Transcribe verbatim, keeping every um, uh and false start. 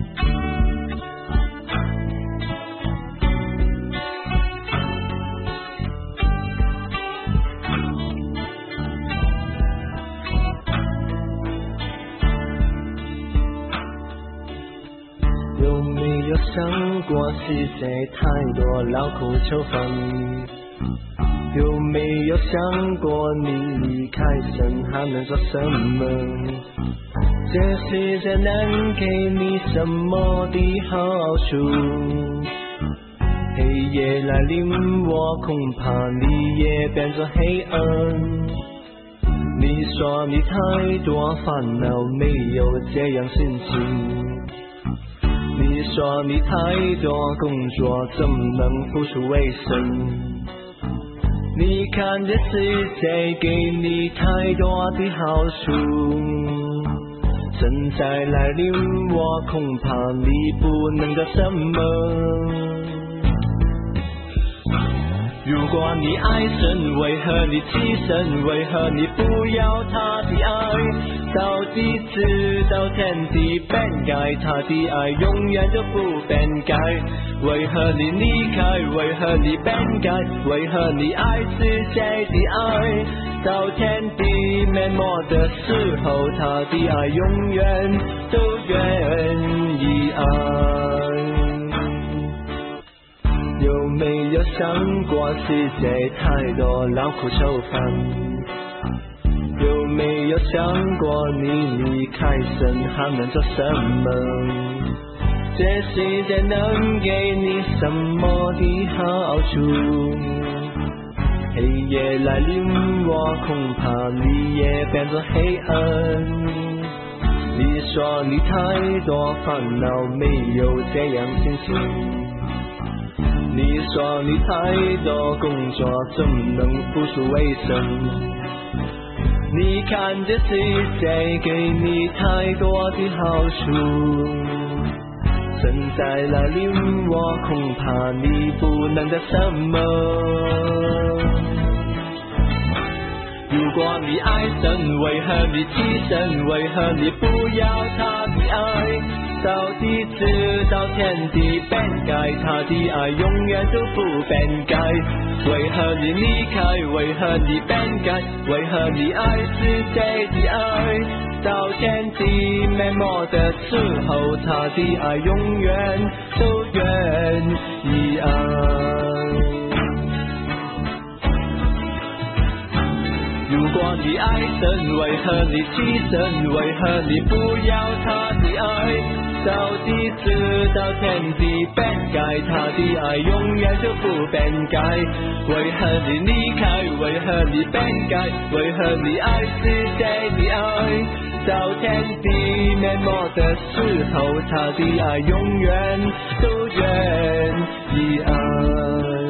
有没有想过是谁太多劳苦愁烦？有没有想过你离开身还能做什么？这世界能给你什么的好处？黑夜来临，我恐怕你也变作黑暗。你说你太多烦恼，没有这样心情。你说你太多工作，怎么能付出为生？你看这世界给你太多的好处，正在来临，我恐怕你不能得什么。如果你爱神，为何你牺牲？为何你不要他的爱？到底直到天地变改，他的爱永远就不变改。为何你离开？为何你变改？为何你爱是谁的爱？到天地灭没的时候，他的爱永远都愿意爱。有没有想过世界太多劳苦愁烦？有没有想过你离开身还能做什么？这世界能给你什么的好处？黑夜来临，我恐怕你也变作黑暗。你说你太多烦恼，没有这样心情。你说你太多工作，怎么能付出为生？你看这世界给你太多的好处，正在来临，我恐怕你不能得什么。如果你爱神，为何你牺牲？为何你不要他的爱？到底直到天地变改，他的爱永远都不变改。为何你离开？为何你变改？为何你爱是谁的爱？到天地灭没的时候，他的爱永远都愿意爱。如果你爱神，为何你牺牲？为何你不要他的爱？到底直到天地变改，他的爱永远就不变改。为何你离开？为何你变改？为何你爱是谁的爱？到天地灭没的时候，他的爱永远都愿意爱。